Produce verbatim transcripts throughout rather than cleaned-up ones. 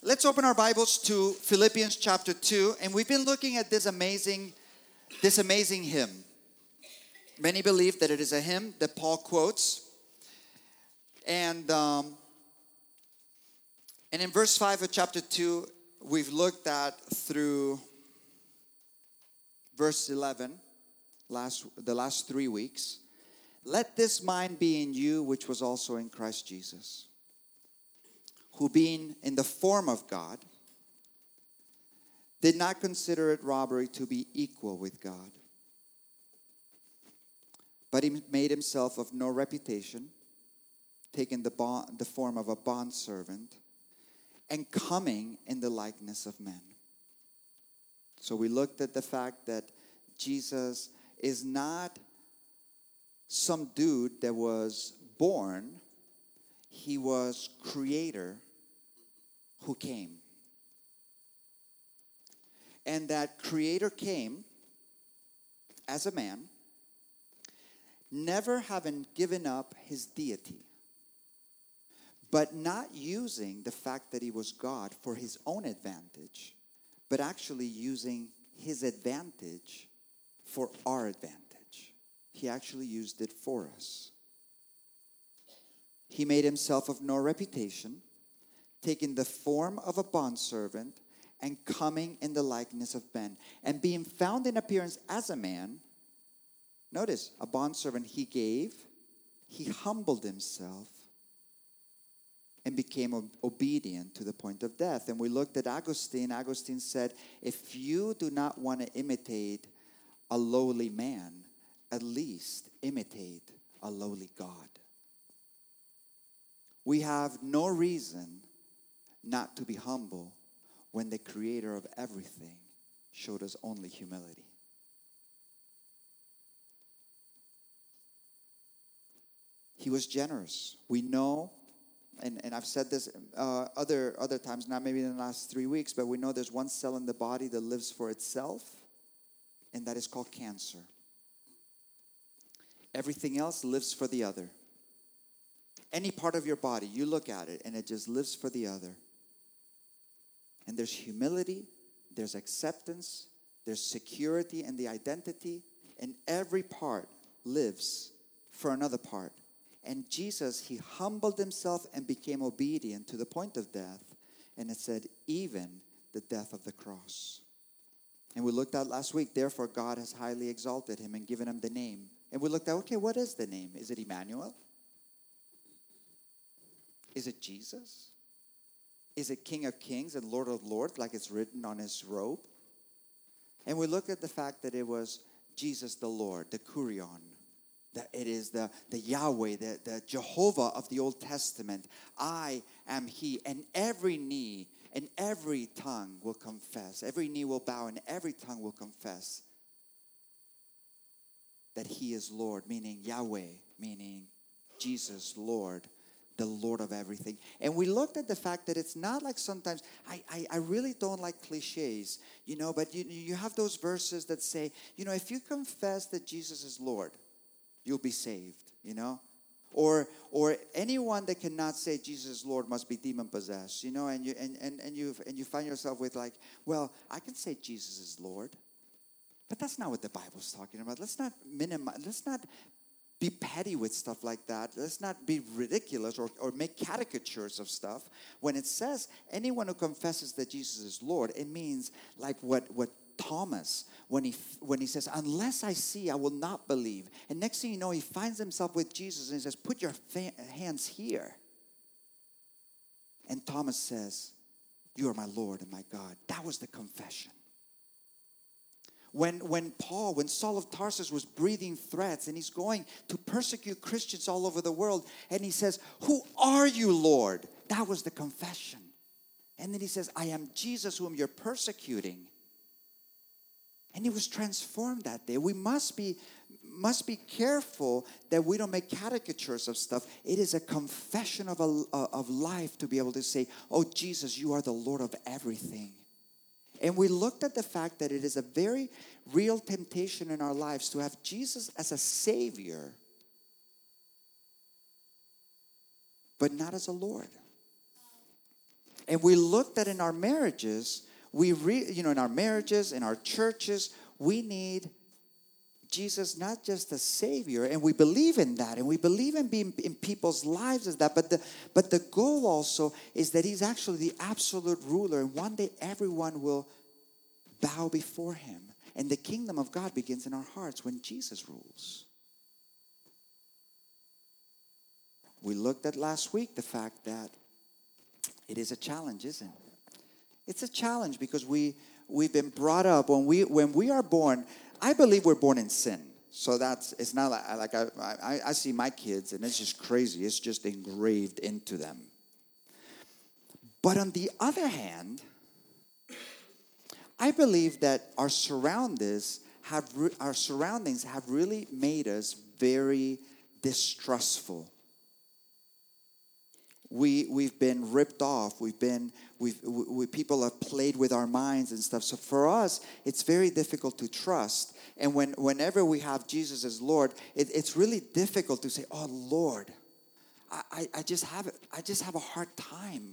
let's open our Bibles to Philippians chapter two. And we've been looking at this amazing, this amazing hymn. Many believe that it is a hymn that Paul quotes. And, um, and in verse five of chapter two, we've looked at through verse eleven, last the last three weeks. Let this mind be in you, which was also in Christ Jesus, who being in the form of God, did not consider it robbery to be equal with God, but he made himself of no reputation, taking the, bond, the form of a bondservant, and coming in the likeness of men. So we looked at the fact that Jesus is not some dude that was born. He was creator who came. And that creator came as a man, never having given up his deity, but not using the fact that he was God for his own advantage, but actually using his advantage for our advantage. He actually used it for us. He made himself of no reputation, taking the form of a bondservant and coming in the likeness of men. And being found in appearance as a man, notice, a bondservant he gave, he humbled himself and became obedient to the point of death. And we looked at Augustine. Augustine said, if you do not want to imitate a lowly man, at least imitate a lowly God. We have no reason not to be humble when the creator of everything showed us only humility. He was generous. We know, and, and I've said this uh, other, other times, not maybe in the last three weeks, but we know there's one cell in the body that lives for itself, and that is called cancer. Everything else lives for the other. Any part of your body, you look at it, and it just lives for the other. And there's humility, there's acceptance, there's security in the identity, and every part lives for another part. And Jesus, he humbled himself and became obedient to the point of death. And it said, even the death of the cross. And we looked at last week, therefore God has highly exalted him and given him the name. And we looked at, okay, what is the name? Is it Emmanuel? Is it Jesus? Is it King of Kings and Lord of Lords, like it's written on his robe? And we looked at the fact that it was Jesus the Lord, the Kurion. That it is the, the Yahweh, the, the Jehovah of the Old Testament. I am he, and every knee and every tongue will confess. Every knee will bow and every tongue will confess that he is Lord, meaning Yahweh, meaning Jesus, Lord, the Lord of everything. And we looked at the fact that it's not like sometimes, I, I, I really don't like cliches, you know, but you, you have those verses that say, you know, if you confess that Jesus is Lord, you'll be saved, you know. Or or anyone that cannot say Jesus is Lord must be demon possessed, you know, and you and, and, and you and you find yourself with like, well, I can say Jesus is Lord. But that's not what the Bible's talking about. Let's not minimize, let's not be petty with stuff like that. Let's not be ridiculous or, or make caricatures of stuff. When it says anyone who confesses that Jesus is Lord, it means like what, what Thomas, when he when he says, unless I see, I will not believe. And next thing you know, he finds himself with Jesus and he says, put your fa- hands here. And Thomas says, you are my Lord and my God. That was the confession. When, when Paul, when Saul of Tarsus was breathing threats and he's going to persecute Christians all over the world, and he says, who are you, Lord? That was the confession. And then he says, I am Jesus whom you're persecuting. And he was transformed that day. We must be, must be careful that we don't make caricatures of stuff. It is a confession of, a, of life to be able to say, oh, Jesus, you are the Lord of everything. And we looked at the fact that it is a very real temptation in our lives to have Jesus as a Savior, but not as a Lord. And we looked at in our marriages, we re, you know, in our marriages, in our churches, we need Jesus not just a Savior, and we believe in that, and we believe in being in people's lives as that, but the but the goal also is that He's actually the absolute ruler, and one day everyone will bow before Him. And the kingdom of God begins in our hearts when Jesus rules. We looked at last week the fact that it is a challenge, isn't it? It's a challenge because we, we've been brought up, when we when we are born, I believe we're born in sin. So that's, it's not like, like I, I, I see my kids and it's just crazy. It's just engraved into them. But on the other hand, I believe that our surroundings have, our surroundings have really made us very distrustful. We, we've been ripped off. We've been, we've, we, people have played with our minds and stuff. So for us, it's very difficult to trust. And when, whenever we have Jesus as Lord, it, it's really difficult to say, oh, Lord, I, I, I just have, I just have a hard time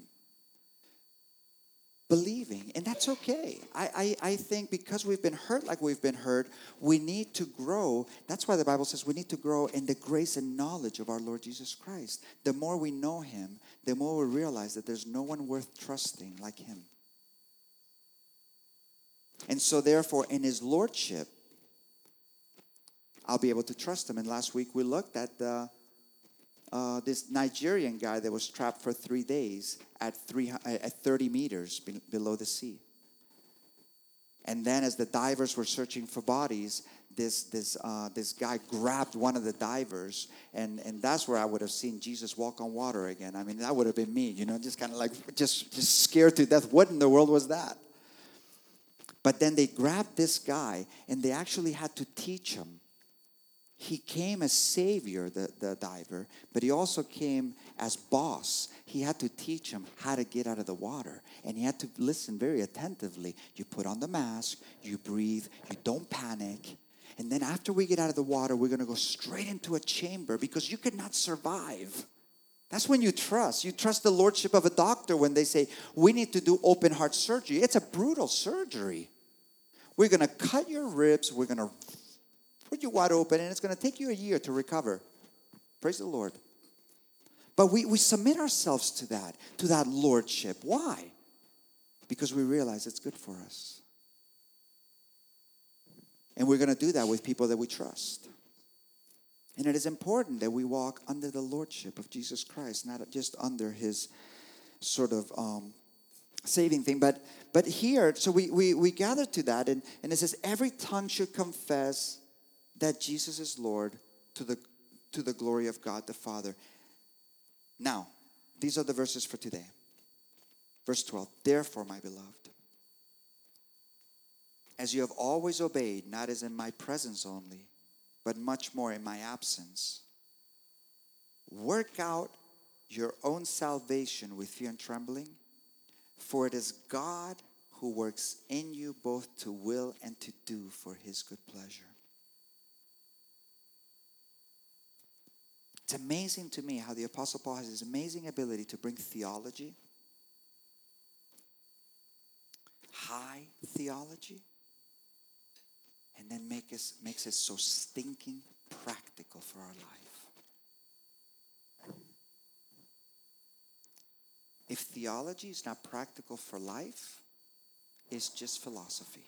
believing. And that's okay. I, I, I think because we've been hurt like we've been hurt, we need to grow. That's why the Bible says we need to grow in the grace and knowledge of our Lord Jesus Christ. The more we know Him, the more we realize that there's no one worth trusting like Him. And so therefore, in His Lordship, I'll be able to trust Him. And last week we looked at the Uh, this Nigerian guy that was trapped for three days at three at thirty meters be, below the sea. And then, as the divers were searching for bodies, this this uh, this guy grabbed one of the divers, and, and that's where I would have seen Jesus walk on water again. I mean, that would have been me, you know, just kind of like just just scared to death. What in the world was that? But then they grabbed this guy, and they actually had to teach him. He came as Savior, the, the diver, but he also came as boss. He had to teach him how to get out of the water. And he had to listen very attentively. You put on the mask, you breathe, you don't panic. And then after we get out of the water, we're going to go straight into a chamber because you could not survive. That's when you trust. You trust the lordship of a doctor when they say, we need to do open heart surgery. It's a brutal surgery. We're going to cut your ribs. We're going to put you wide open, and it's going to take you a year to recover. Praise the Lord. But we, we submit ourselves to that, to that lordship. Why? Because we realize it's good for us. And we're going to do that with people that we trust. And it is important that we walk under the lordship of Jesus Christ, not just under His sort of um, saving thing. But but here, so we, we, we gather to that, and, and it says, every tongue should confess that Jesus is Lord to the to the glory of God the Father. Now, these are the verses for today. Verse twelve, therefore, my beloved, as you have always obeyed, not as in my presence only, but much more in my absence, work out your own salvation with fear and trembling, for it is God who works in you both to will and to do for His good pleasure. It's amazing to me how the Apostle Paul has this amazing ability to bring theology, high theology, and then make us, makes it so stinking practical for our life. If theology is not practical for life, it's just philosophy.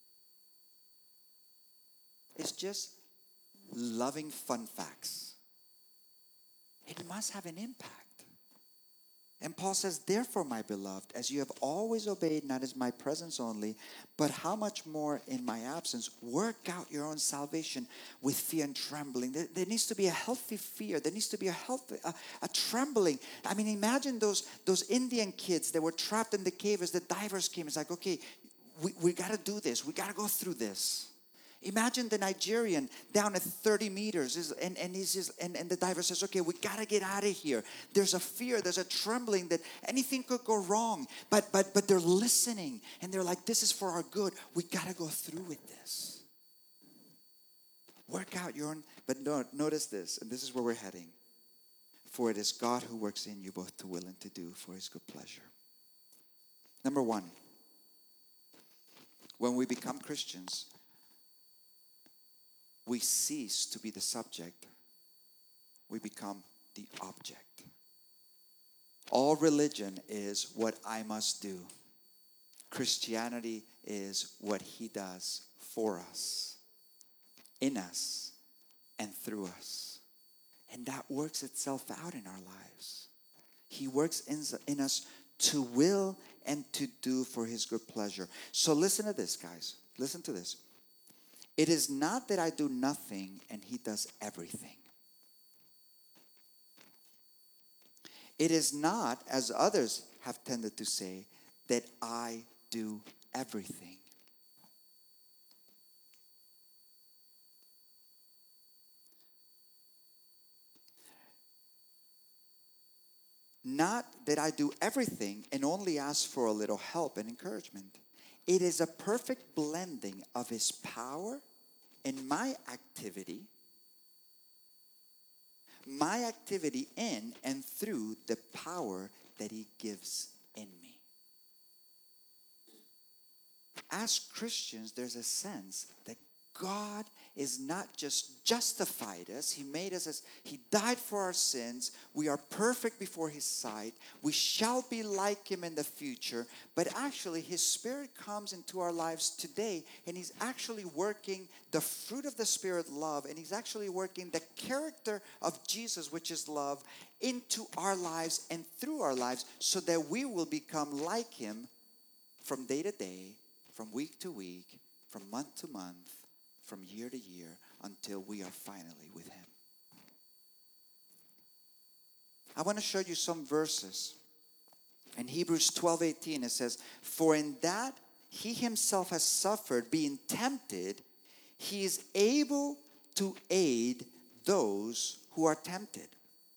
It's just loving fun facts. It must have an impact. And Paul says, therefore, my beloved, as you have always obeyed, not as my presence only, but how much more in my absence, work out your own salvation with fear and trembling. There, there needs to be a healthy fear. There needs to be a healthy, a, a trembling. I mean, imagine those, those Indian kids that were trapped in the cave as the divers came. It's like, okay, we, we got to do this. We got to go through this. Imagine the Nigerian down at thirty meters, and, and, he's just, and, and the diver says, okay, we got to get out of here. There's a fear, there's a trembling that anything could go wrong. But, but, but they're listening, and they're like, this is for our good. We got to go through with this. Work out your own, but no, notice this, and this is where we're heading. For it is God who works in you both to will and to do for His good pleasure. Number one, when we become Christians, we cease to be the subject. We become the object. All religion is what I must do. Christianity is what he does for us, in us, and through us. And that works itself out in our lives. He works in, in us to will and to do for his good pleasure. So listen to this, guys. Listen to this. It is not that I do nothing and he does everything. It is not, as others have tended to say, that I do everything. Not that I do everything and only ask for a little help and encouragement. It is a perfect blending of his power and my activity, my activity in and through the power that he gives in me. As Christians, there's a sense that God is not just justified us. He made us as, he died for our sins. We are perfect before his sight. We shall be like him in the future. But actually, his Spirit comes into our lives today, and he's actually working the fruit of the Spirit, love, and he's actually working the character of Jesus, which is love, into our lives and through our lives, so that we will become like him from day to day, from week to week, from month to month, from year to year, until we are finally with him. I want to show you some verses. In Hebrews twelve eighteen, it says, "For in that he himself has suffered, being tempted, he is able to aid those who are tempted."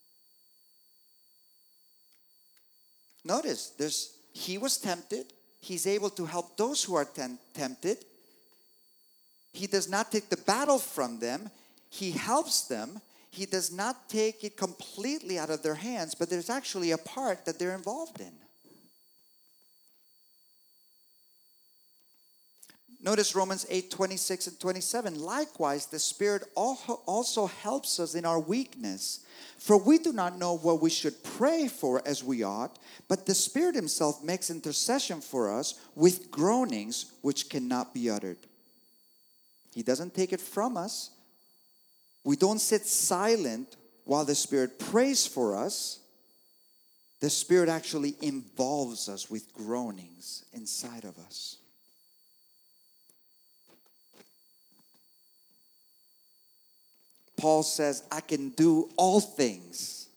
Notice, there's he was tempted. He's able to help those who are tem- tempted. He does not take the battle from them. He helps them. He does not take it completely out of their hands, but there's actually a part that they're involved in. Notice Romans eight, twenty-six and twenty-seven. "Likewise, the Spirit also helps us in our weakness. For we do not know what we should pray for as we ought, but the Spirit himself makes intercession for us with groanings which cannot be uttered." He doesn't take it from us. We don't sit silent while the Spirit prays for us. The Spirit actually involves us with groanings inside of us. Paul says, "I can do all things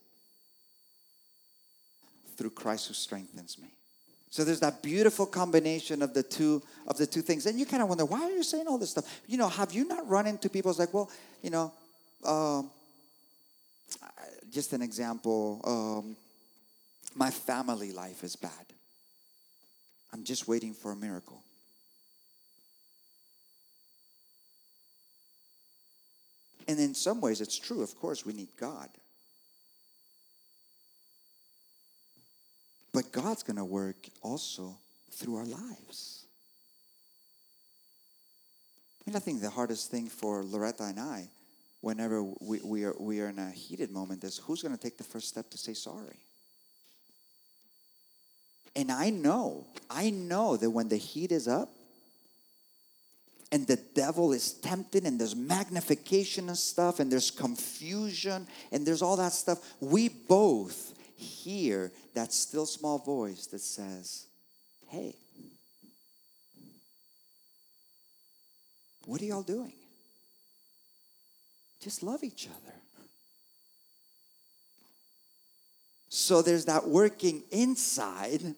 through Christ who strengthens me." So there's that beautiful combination of the two of the two things. And you kind of wonder, why are you saying all this stuff? You know, have you not run into people like, well, you know, um, just an example, um, my family life is bad. I'm just waiting for a miracle. And in some ways, it's true. Of course, we need God. But God's going to work also through our lives. I mean, I think the hardest thing for Loretta and I, whenever we, we, are, we are in a heated moment, is who's going to take the first step to say sorry? And I know, I know that when the heat is up, and the devil is tempted, and there's magnification and stuff, and there's confusion, and there's all that stuff, we both hear that still small voice that says, "Hey, what are y'all doing? Just love each other." So there's that working inside.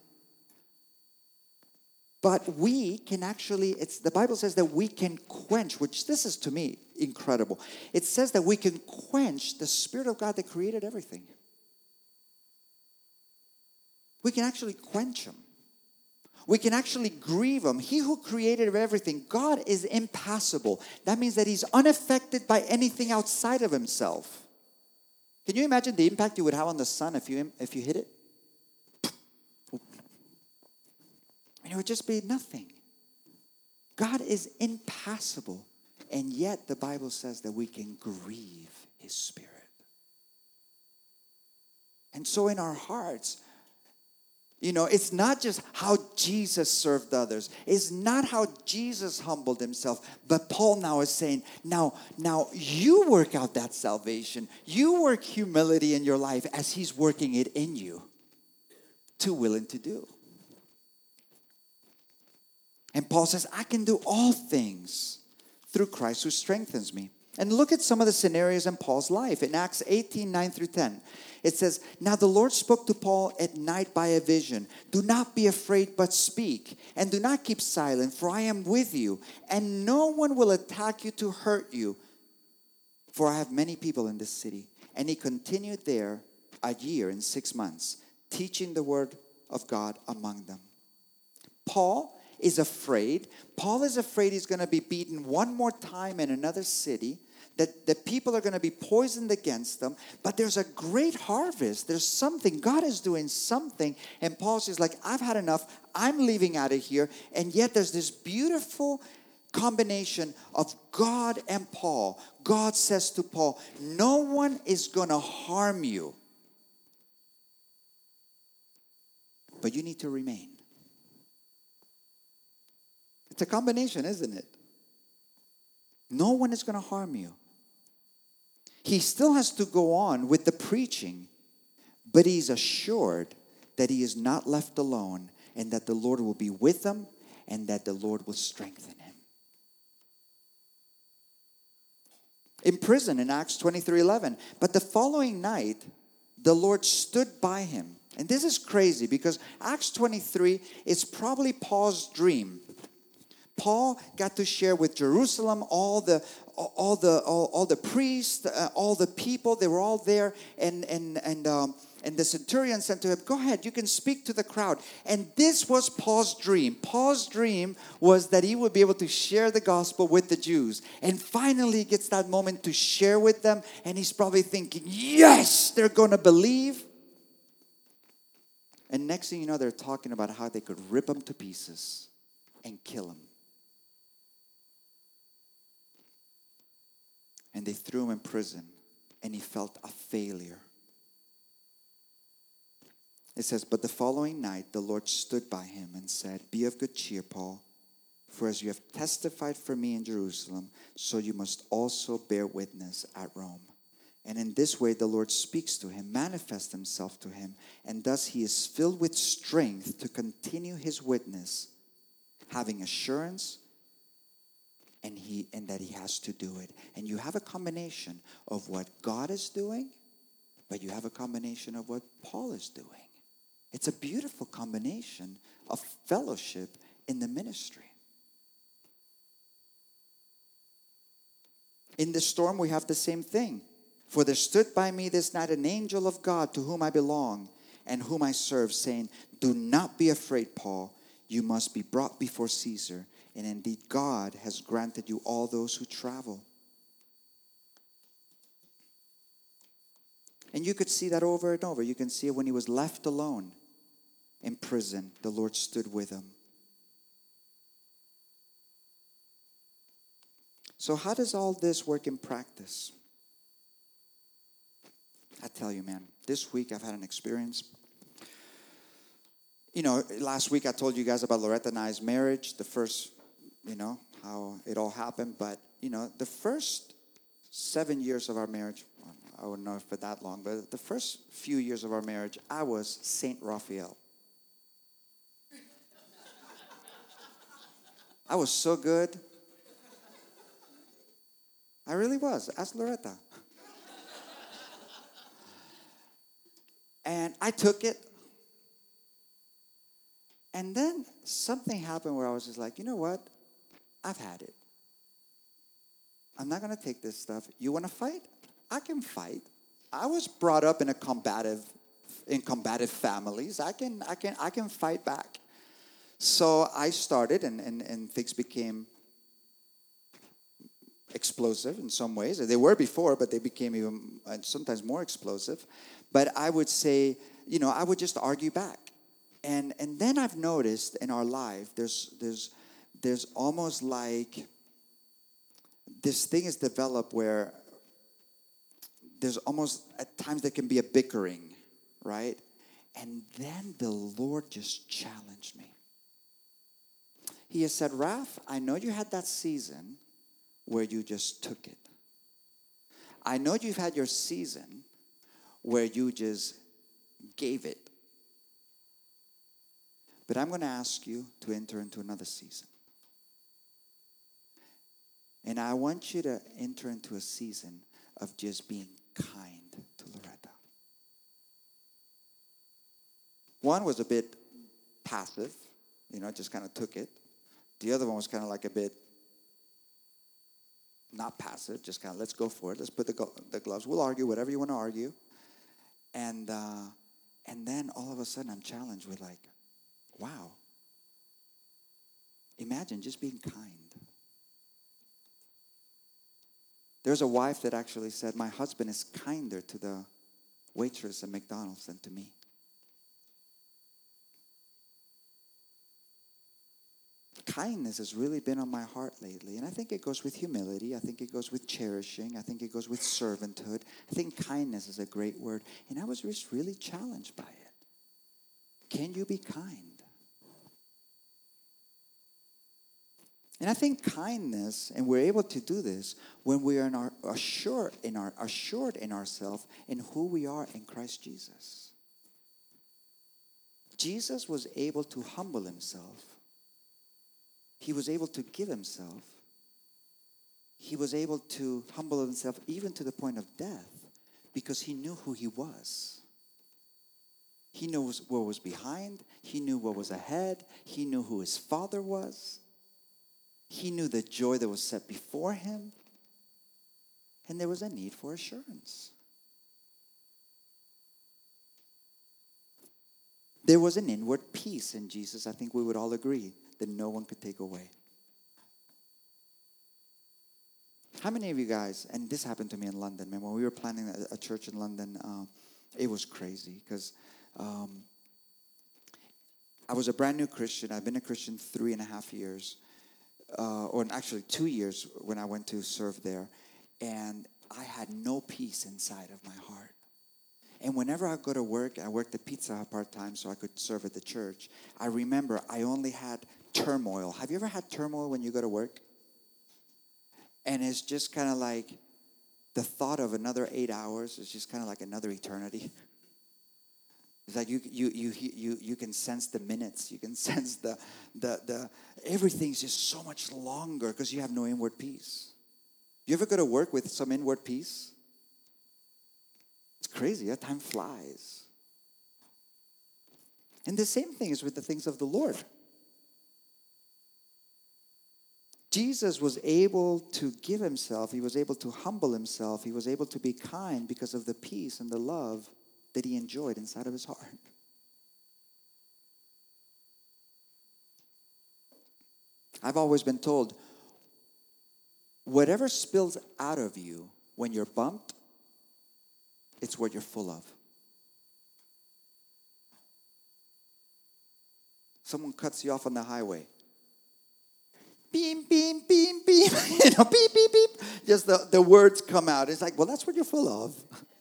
But we can actually, it's the Bible says that we can quench, which this is to me incredible. It says that we can quench the Spirit of God that created everything. We can actually quench him. We can actually grieve him. He who created everything, God is impassible. That means that he's unaffected by anything outside of himself. Can you imagine the impact you would have on the sun if you if you hit it? it would just be nothing. God is impassible. And yet the Bible says that we can grieve His Spirit. And so in our hearts, you know, it's not just how Jesus served others. It's not how Jesus humbled Himself. But Paul now is saying, now, now you work out that salvation. You work humility in your life as He's working it in you. Too willing to do. And Paul says, I can do all things through Christ who strengthens me. And look at some of the scenarios in Paul's life. In Acts eighteen, nine through ten, it says, now the Lord spoke to Paul at night by a vision. Do not be afraid, but speak. And do not keep silent, for I am with you. And no one will attack you to hurt you. For I have many people in this city. And he continued there a year and six months, teaching the word of God among them. Paul is afraid. Paul is afraid he's going to be beaten one more time in another city, that the people are going to be poisoned against them. But there's a great harvest. There's something. God is doing something. And Paul says, like, I've had enough. I'm leaving out of here. And yet there's this beautiful combination of God and Paul. God says to Paul, no one is going to harm you. But you need to remain. It's a combination, isn't it? No one is going to harm you. He still has to go on with the preaching, but he's assured that he is not left alone and that the Lord will be with him and that the Lord will strengthen him. In prison in Acts twenty-three eleven, but the following night, the Lord stood by him. And this is crazy because Acts twenty-three is probably Paul's dream. Paul got to share with Jerusalem all the all the all, all the priests, uh, all the people. They were all there, and and and um, and the centurion said to him, "Go ahead, you can speak to the crowd." And this was Paul's dream. Paul's dream was that he would be able to share the gospel with the Jews. And finally, he gets that moment to share with them, and he's probably thinking, "Yes, they're going to believe." And next thing you know, they're talking about how they could rip him to pieces and kill him. And they threw him in prison, and he felt a failure. It says, but the following night, the Lord stood by him and said, be of good cheer, Paul, for as you have testified for me in Jerusalem, so you must also bear witness at Rome. And in this way, the Lord speaks to him, manifests himself to him, and thus he is filled with strength to continue his witness, having assurance And he and that he has to do it. And you have a combination of what God is doing, but you have a combination of what Paul is doing. It's a beautiful combination of fellowship in the ministry. In the storm, we have the same thing. For there stood by me this night an angel of God to whom I belong and whom I serve, saying, do not be afraid, Paul. You must be brought before Caesar. And indeed, God has granted you all those who travel. And you could see that over and over. You can see it when he was left alone in prison. The Lord stood with him. So how does all this work in practice? I tell you, man, this week I've had an experience. You know, last week I told you guys about Loretta and I's marriage, the first, you know, how it all happened. But, you know, the first seven years of our marriage, I wouldn't know for that long, but the first few years of our marriage, I was Saint Raphael. I was so good. I really was. Ask Loretta. And I took it. And then something happened where I was just like, you know what? I've had it. I'm not going to take this stuff. You want to fight? I can fight. I was brought up in a combative, in combative families. I can, I can, I can fight back. So I started, and, and, and things became explosive in some ways. They were before, but they became even uh, sometimes more explosive. But I would say, you know, I would just argue back. And and then I've noticed in our life, there's there's there's almost like this thing is developed where there's almost at times there can be a bickering, right? And then the Lord just challenged me. He has said, Raph, I know you had that season where you just took it. I know you've had your season where you just gave it. But I'm going to ask you to enter into another season. And I want you to enter into a season of just being kind to Loretta. One was a bit passive, you know, just kind of took it. The other one was kind of like a bit not passive, just kind of let's go for it. Let's put the, go- the gloves. We'll argue whatever you want to argue. And uh, and then all of a sudden I'm challenged with like, wow. Imagine just being kind. There's a wife that actually said, my husband is kinder to the waitress at McDonald's than to me. Kindness has really been on my heart lately. And I think it goes with humility. I think it goes with cherishing. I think it goes with servanthood. I think kindness is a great word. And I was just really challenged by it. Can you be kind? And I think kindness, and we're able to do this when we are in our, assured in our assured in ourselves in who we are in Christ Jesus. Jesus was able to humble himself. He was able to give himself. He was able to humble himself even to the point of death because he knew who he was. He knew what was behind. He knew what was ahead. He knew who his Father was. He knew the joy that was set before him. And there was a need for assurance. There was an inward peace in Jesus, I think we would all agree, that no one could take away. How many of you guys, and this happened to me in London, man, when we were planning a, a church in London, uh, it was crazy because um, I was a brand new Christian. I've been a Christian three and a half years. Uh, or actually two years when I went to serve there, and I had no peace inside of my heart. And whenever I go to work, I worked at Pizza Hut part-time so I could serve at the church. I remember I only had turmoil. Have you ever had turmoil when you go to work? And it's just kind of like the thought of another eight hours is just kind of like another eternity. It's like you you you you you can sense the minutes. You can sense the the the everything's just so much longer because you have no inward peace. You ever go to work with some inward peace? It's crazy. That time flies. And the same thing is with the things of the Lord. Jesus was able to give himself. He was able to humble himself. He was able to be kind because of the peace and the love that he enjoyed inside of his heart. I've always been told, whatever spills out of you when you're bumped, it's what you're full of. Someone cuts you off on the highway. Beep, beep, beep, beep. You know, beep, beep, beep. Just the, the words come out. It's like, well, that's what you're full of.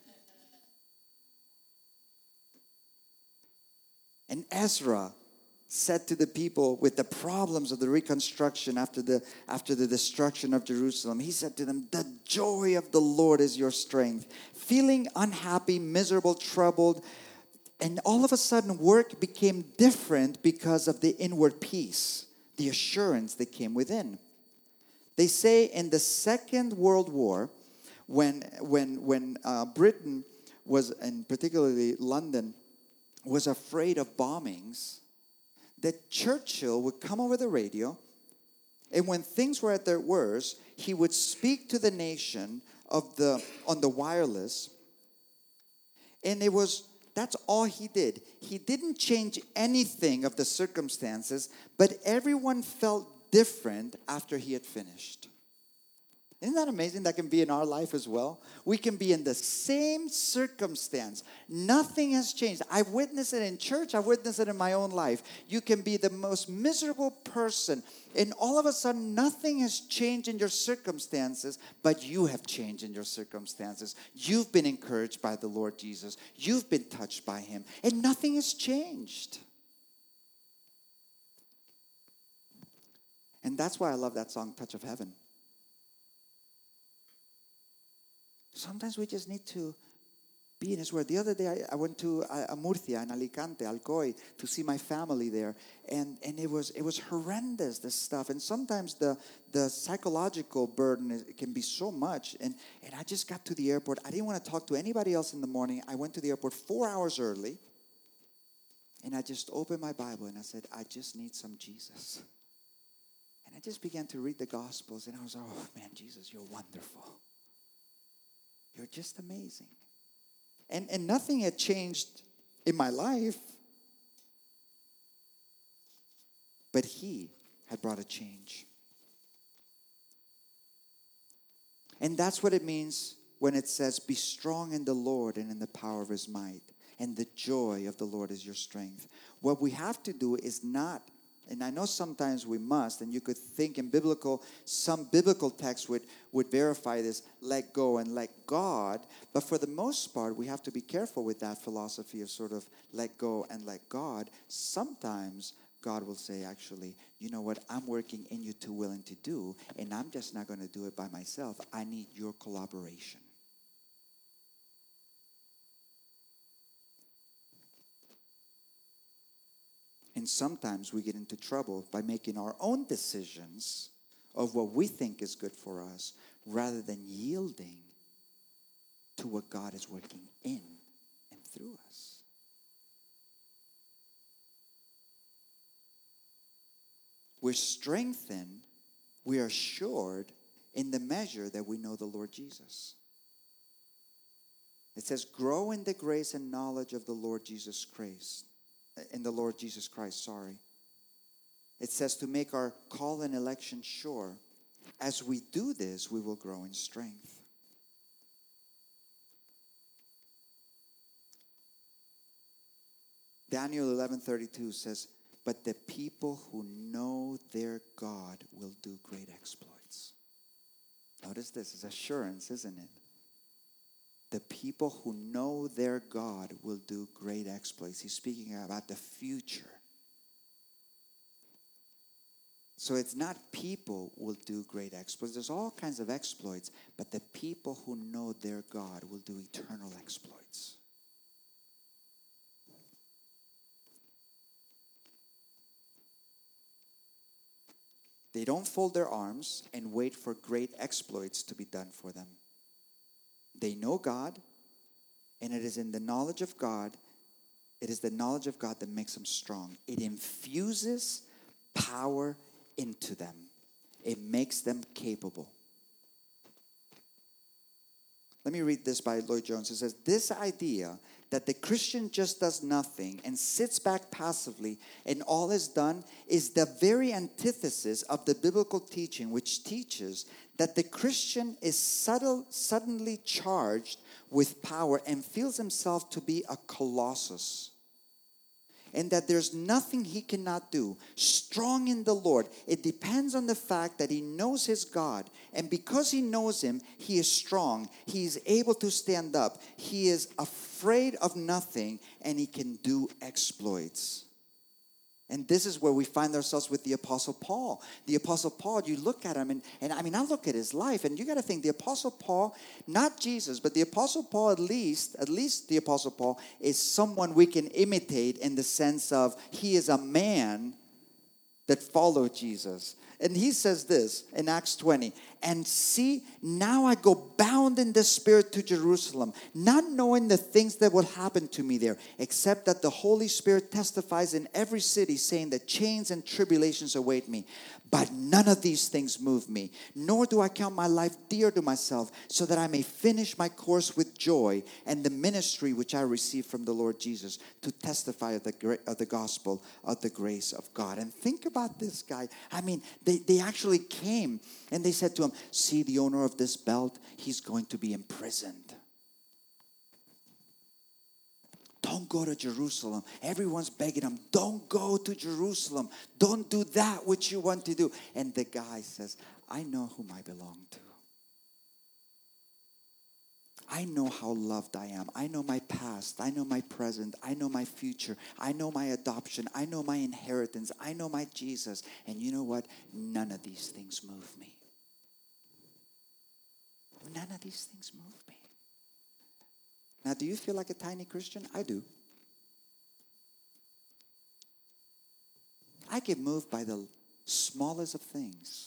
And Ezra said to the people with the problems of the reconstruction after the after the destruction of Jerusalem, he said to them, the joy of the Lord is your strength. Feeling unhappy, miserable, troubled, and all of a sudden work became different because of the inward peace, the assurance that came within. They say in the Second World War, when when when uh, Britain was, and particularly London, was afraid of bombings, that Churchill would come over the radio, and when things were at their worst, he would speak to the nation of the on the wireless, and it was that's all he did. He didn't change anything of the circumstances, but everyone felt different after he had finished. Isn't that amazing? That can be in our life as well. We can be in the same circumstance. Nothing has changed. I've witnessed it in church. I've witnessed it in my own life. You can be the most miserable person, and all of a sudden, nothing has changed in your circumstances, but you have changed in your circumstances. You've been encouraged by the Lord Jesus. You've been touched by Him, and nothing has changed. And that's why I love that song, Touch of Heaven. Sometimes we just need to be in His Word. The other day, I, I went to uh, Murcia in Alicante, Alcoy, to see my family there, and, and it was it was horrendous, this stuff. And sometimes the the psychological burden is, it can be so much. And and I just got to the airport. I didn't want to talk to anybody else in the morning. I went to the airport four hours early, and I just opened my Bible and I said, I just need some Jesus. And I just began to read the Gospels, and I was, oh man, Jesus, you're wonderful. You're just amazing. And and nothing had changed in my life. But He had brought a change. And that's what it means when it says, be strong in the Lord and in the power of His might. And the joy of the Lord is your strength. What we have to do is not, and I know sometimes we must, and you could think in biblical, some biblical texts would, would verify this, let go and let God. But for the most part, we have to be careful with that philosophy of sort of let go and let God. Sometimes God will say, actually, you know what, I'm working in you to will and to do, and I'm just not going to do it by myself. I need your collaboration. And sometimes we get into trouble by making our own decisions of what we think is good for us rather than yielding to what God is working in and through us. We're strengthened, we are assured in the measure that we know the Lord Jesus. It says, grow in the grace and knowledge of the Lord Jesus Christ. In the Lord Jesus Christ, sorry. It says to make our call and election sure. As we do this, we will grow in strength. Daniel eleven thirty-two says, but the people who know their God will do great exploits. Notice this is assurance, isn't it? The people who know their God will do great exploits. He's speaking about the future. So it's not people will do great exploits. There's all kinds of exploits, but the people who know their God will do eternal exploits. They don't fold their arms and wait for great exploits to be done for them. They know God, and it is in the knowledge of God, it is the knowledge of God that makes them strong. It infuses power into them. It makes them capable. Let me read this by Lloyd Jones. It says, this idea that the Christian just does nothing and sits back passively and all is done is the very antithesis of the biblical teaching, which teaches that the Christian is subtle, suddenly charged with power and feels himself to be a colossus. And that there's nothing he cannot do. Strong in the Lord. It depends on the fact that he knows his God. And because he knows him, he is strong. He is able to stand up. He is afraid of nothing. And he can do exploits. And this is where we find ourselves with the Apostle Paul. The Apostle Paul, you look at him, and, and I mean, I look at his life, and you got to think the Apostle Paul, not Jesus, but the Apostle Paul at least, at least the Apostle Paul is someone we can imitate in the sense of he is a man that followed Jesus. And he says this in Acts twenty, and see, now I go bound in the Spirit to Jerusalem, not knowing the things that will happen to me there, except that the Holy Spirit testifies in every city, saying that chains and tribulations await me. But none of these things move me, nor do I count my life dear to myself, so that I may finish my course with joy and the ministry which I received from the Lord Jesus to testify of the, of the gospel of the grace of God. And think about this guy. I mean, they, they actually came and they said to him, see the owner of this belt, he's going to be imprisoned. Don't go to Jerusalem. Everyone's begging him, don't go to Jerusalem. Don't do that which you want to do. And the guy says, I know whom I belong to. I know how loved I am. I know my past. I know my present. I know my future. I know my adoption. I know my inheritance. I know my Jesus. And you know what? None of these things move me. None of these things move me. Now, do you feel like a tiny Christian? I do. I get moved by the smallest of things.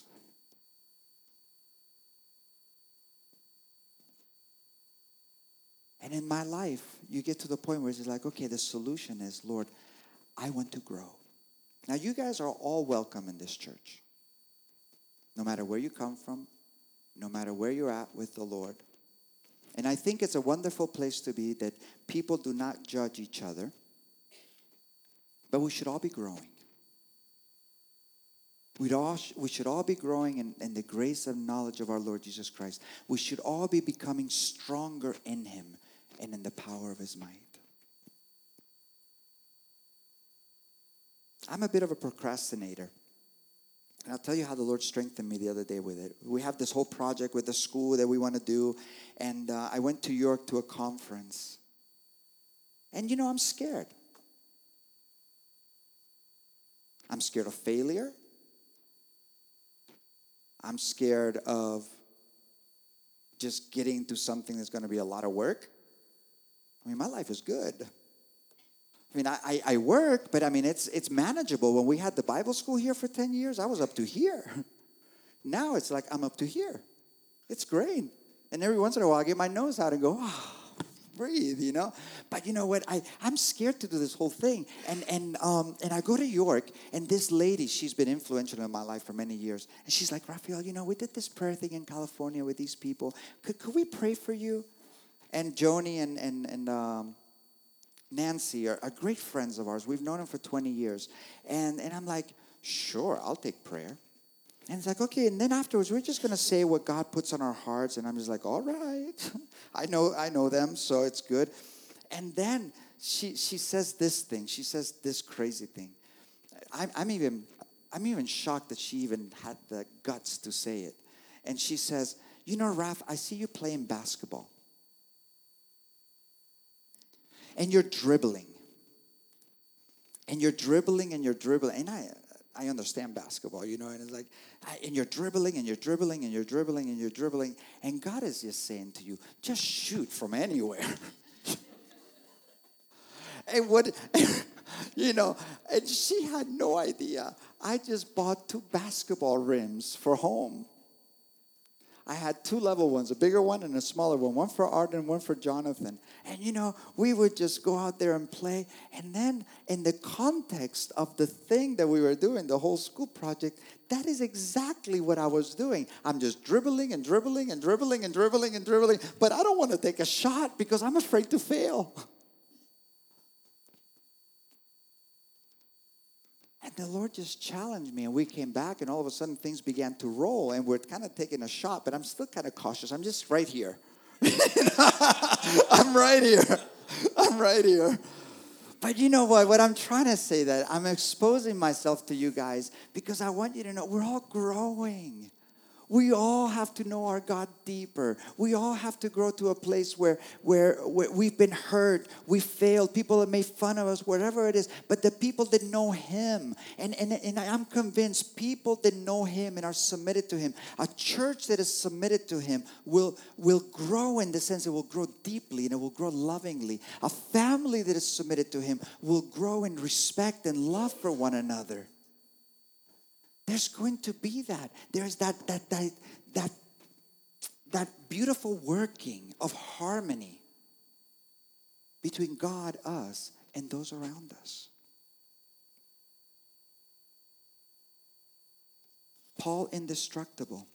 And in my life, you get to the point where it's like, okay, the solution is, Lord, I want to grow. Now, you guys are all welcome in this church. No matter where you come from, no matter where you're at with the Lord. And I think it's a wonderful place to be, that people do not judge each other. But we should all be growing. We'd all, we should all be growing in, in the grace and knowledge of our Lord Jesus Christ. We should all be becoming stronger in Him and in the power of His might. I'm a bit of a procrastinator. And I'll tell you how the Lord strengthened me the other day with it. We have this whole project with the school that we want to do. And uh, I went to York to a conference. And you know, I'm scared. I'm scared of failure. I'm scared of just getting to something that's going to be a lot of work. I mean, my life is good. I mean, I, I, I work, but I mean, it's it's manageable. When we had the Bible school here for ten years, I was up to here. Now it's like I'm up to here. It's great. And every once in a while, I get my nose out and go, ah, oh, breathe, you know. But you know what? I, I'm scared to do this whole thing. And and um and I go to York, and this lady, she's been influential in my life for many years. And she's like, Raphael, you know, we did this prayer thing in California with these people. Could could we pray for you? And Joni and and and um Nancy are, are great friends of ours. We've known them for twenty years. And, and I'm like, sure, I'll take prayer. And it's like, okay. And then afterwards, we're just going to say what God puts on our hearts. And I'm just like, all right. I know I know them, so it's good. And then she she says this thing. She says this crazy thing. I'm, I'm even I'm even shocked that she even had the guts to say it. And she says, you know, Raph, I see you playing basketball. And you're dribbling. And you're dribbling and you're dribbling. And I I understand basketball, you know. And it's like, I, and you're dribbling and you're dribbling and you're dribbling and you're dribbling. And God is just saying to you, just shoot from anywhere. And what, you know, and she had no idea. I just bought two basketball rims for home. I had two level ones, a bigger one and a smaller one, one for Art and one for Jonathan. And, you know, we would just go out there and play. And then in the context of the thing that we were doing, the whole school project, that is exactly what I was doing. I'm just dribbling and dribbling and dribbling and dribbling and dribbling. But I don't want to take a shot because I'm afraid to fail. And the Lord just challenged me, and we came back, and all of a sudden things began to roll, and we're kind of taking a shot, but I'm still kind of cautious. I'm just right here. I'm right here. I'm right here. But you know what? What I'm trying to say, that I'm exposing myself to you guys because I want you to know we're all growing. We all have to know our God deeper. We all have to grow to a place where, where, where we've been hurt, we failed, people have made fun of us, whatever it is. But the people that know Him, and, and, and I'm convinced people that know Him and are submitted to Him, a church that is submitted to Him will, will grow in the sense it will grow deeply and it will grow lovingly. A family that is submitted to Him will grow in respect and love for one another. There's going to be that. There's that that that that that beautiful working of harmony between God, us, and those around us. Paul, indestructible.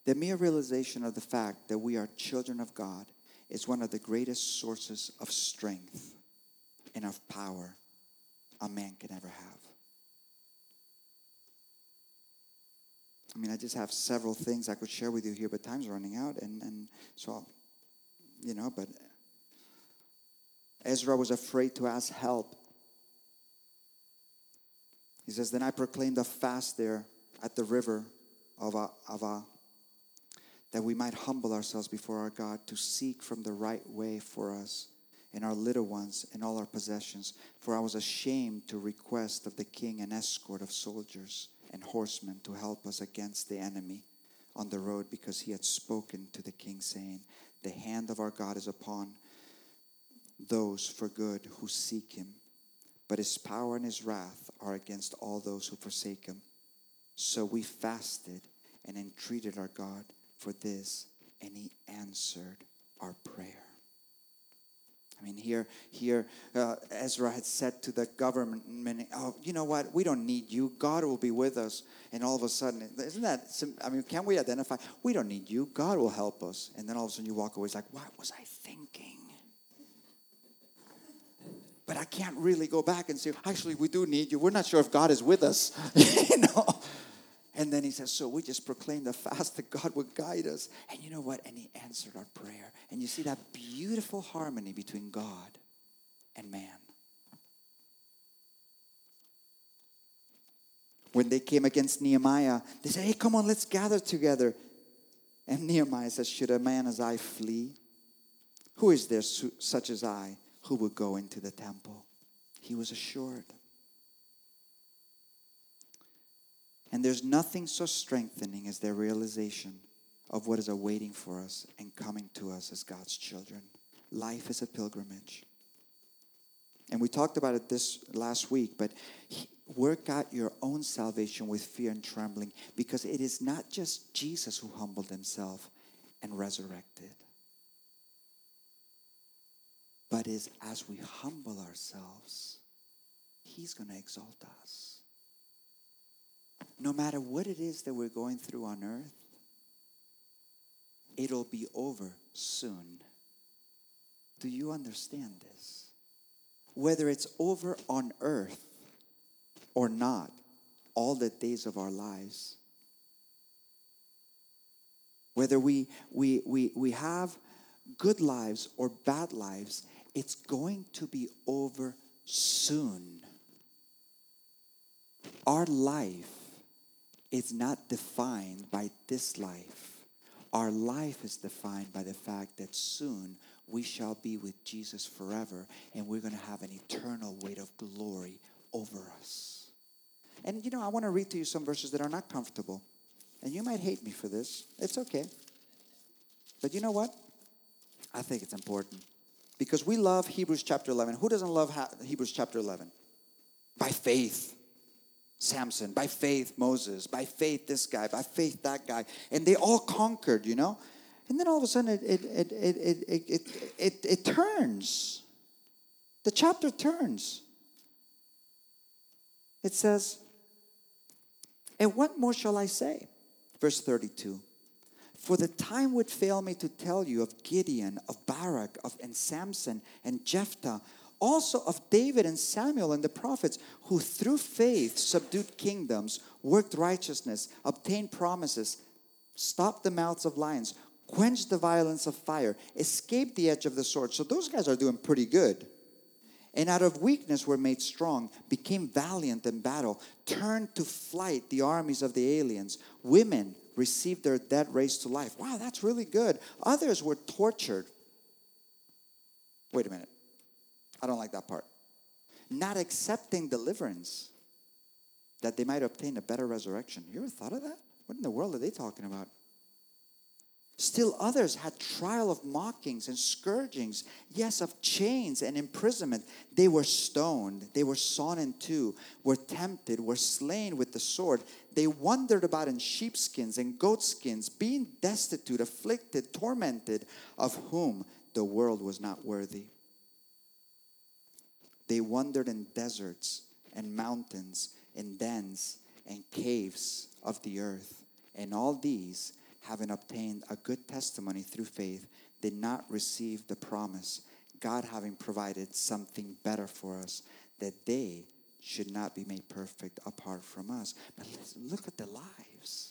The mere realization of the fact that we are children of God is one of the greatest sources of strength and of power a man can ever have. I mean, I just have several things I could share with you here, but time's running out, and, and so, I'll, you know, but Ezra was afraid to ask help. He says, then I proclaimed a fast there at the river of Ava, that we might humble ourselves before our God to seek from the right way for us and our little ones and all our possessions. For I was ashamed to request of the king an escort of soldiers and horsemen to help us against the enemy on the road, because he had spoken to the king, saying, the hand of our God is upon those for good who seek him, but his power and his wrath are against all those who forsake him. So we fasted and entreated our God for this, and he answered our prayer. I mean, here, here uh, Ezra had said to the government, oh, you know what? We don't need you. God will be with us. And all of a sudden, isn't that, I mean, can we identify? We don't need you. God will help us. And then all of a sudden you walk away. It's like, what was I thinking? But I can't really go back and say, actually, we do need you. We're not sure if God is with us. You know? And then he says, so we just proclaimed the fast that God would guide us. And you know what? And he answered our prayer. And you see that beautiful harmony between God and man. When they came against Nehemiah, they said, hey, come on, let's gather together. And Nehemiah says, should a man as I flee? Who is there such as I who would go into the temple? He was assured. And there's nothing so strengthening as the realization of what is awaiting for us and coming to us as God's children. Life is a pilgrimage. And we talked about it this last week, but work out your own salvation with fear and trembling, because it is not just Jesus who humbled himself and resurrected, but is as we humble ourselves, he's going to exalt us. No matter what it is that we're going through on earth, it'll be over soon. Do you understand this? Whether it's over on earth or not, all the days of our lives, whether we we we we have good lives or bad lives, it's going to be over soon. Our life is not defined by this life. Our life is defined by the fact that soon we shall be with Jesus forever, and we're going to have an eternal weight of glory over us. And you know, I want to read to you some verses that are not comfortable. And you might hate me for this. It's okay. But you know what? I think it's important. Because we love Hebrews chapter eleven. Who doesn't love Hebrews chapter eleven? By faith, Samson. By faith, Moses. By faith, this guy. By faith, that guy. And they all conquered, you know. And then all of a sudden, it it it it it it it, it, it turns. The chapter turns. It says, and what more shall I say? Verse thirty-two. For the time would fail me to tell you of Gideon, of Barak, of and Samson, and Jephthah, also of David and Samuel and the prophets, who through faith subdued kingdoms, worked righteousness, obtained promises, stopped the mouths of lions, quenched the violence of fire, escaped the edge of the sword. So those guys are doing pretty good. And out of weakness were made strong, became valiant in battle, turned to flight the armies of the aliens. Women received their dead raised to life. Wow, that's really good. Others were tortured. Wait a minute. I don't like that part. Not accepting deliverance, that they might obtain a better resurrection. You ever thought of that? What in the world are they talking about? Still others had trial of mockings and scourgings, yes, of chains and imprisonment. They were stoned, they were sawn in two, were tempted, were slain with the sword. They wandered about in sheepskins and goatskins, being destitute, afflicted, tormented, of whom the world was not worthy. They wandered in deserts and mountains, in dens and caves of the earth. And all these, having obtained a good testimony through faith, did not receive the promise, God having provided something better for us, that they should not be made perfect apart from us. But let's look at their lives.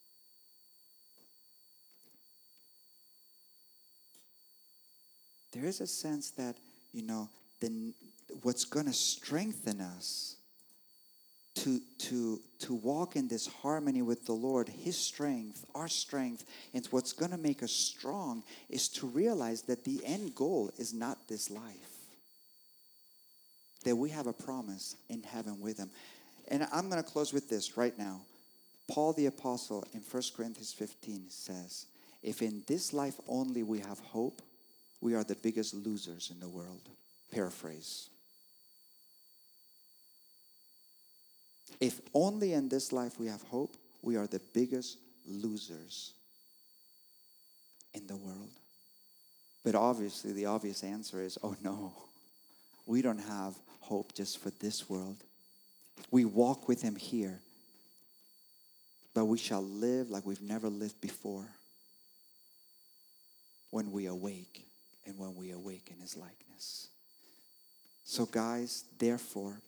There is a sense that, you know, the, what's going to strengthen us to, to, to walk in this harmony with the Lord, His strength, our strength, and what's going to make us strong is to realize that the end goal is not this life. That we have a promise in heaven with Him. And I'm going to close with this right now. Paul the Apostle in First Corinthians fifteen says, if in this life only we have hope, we are the biggest losers in the world. Paraphrase. If only in this life we have hope, we are the biggest losers in the world. But obviously, the obvious answer is, oh no, we don't have hope just for this world. We walk with Him here, but we shall live like we've never lived before when we awake and when we awake in His likeness. So guys, therefore,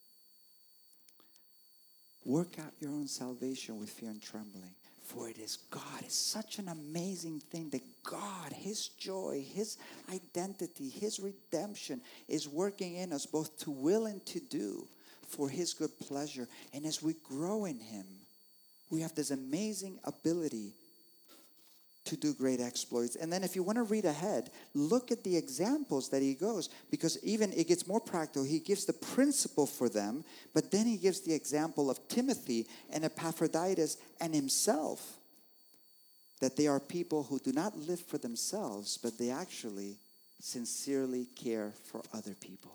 work out your own salvation with fear and trembling. For it is God. It's such an amazing thing that God, His joy, His identity, His redemption is working in us both to will and to do for His good pleasure. And as we grow in Him, we have this amazing ability to do great exploits. And then if you want to read ahead, look at the examples that he goes, because even it gets more practical. He gives the principle for them, but then he gives the example of Timothy and Epaphroditus and himself, that they are people who do not live for themselves, but they actually sincerely care for other people.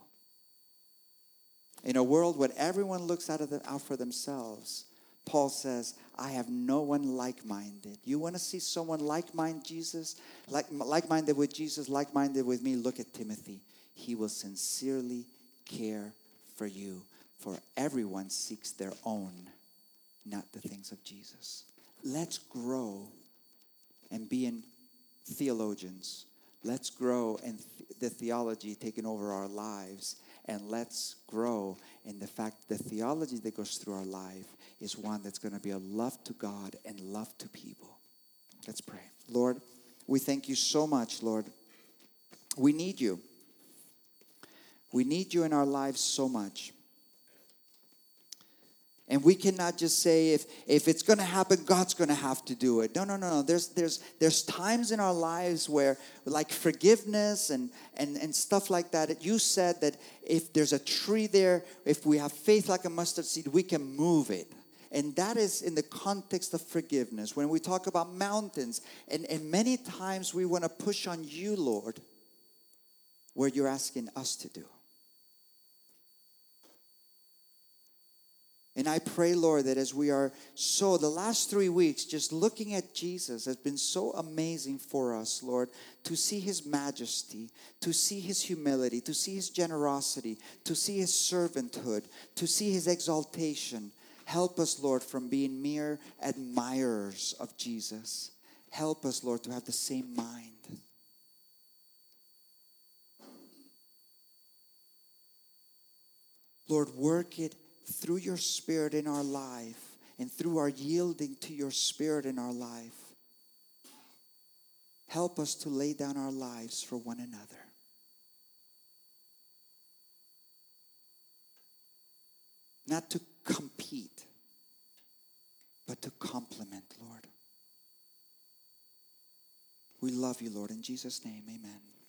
In a world where everyone looks out, of the, out for themselves, Paul says, I have no one like-minded. You want to see someone like-minded Jesus, like, like-minded with Jesus, like-minded with me? Look at Timothy. He will sincerely care for you. For everyone seeks their own, not the things of Jesus. Let's grow and be in theologians. Let's grow in th- the theology taking over our lives. And let's grow in the fact the theology that goes through our life is one that's going to be a love to God and love to people. Let's pray. Lord, we thank you so much, Lord. We need you. We need you in our lives so much. And we cannot just say, if, if it's going to happen, God's going to have to do it. No, no, no, no. There's, there's, there's times in our lives where, like forgiveness and, and, and stuff like that, you said that if there's a tree there, if we have faith like a mustard seed, we can move it. And that is in the context of forgiveness. When we talk about mountains, and, and many times we want to push on you, Lord, where you're asking us to do. And I pray, Lord, that as we are so, the last three weeks, just looking at Jesus has been so amazing for us, Lord, to see His majesty, to see His humility, to see His generosity, to see His servanthood, to see His exaltation. Help us, Lord, from being mere admirers of Jesus. Help us, Lord, to have the same mind. Lord, work it through your Spirit in our life and through our yielding to your Spirit in our life. Help us to lay down our lives for one another. Not to compete, but to complement, Lord. We love you, Lord. In Jesus' name, amen.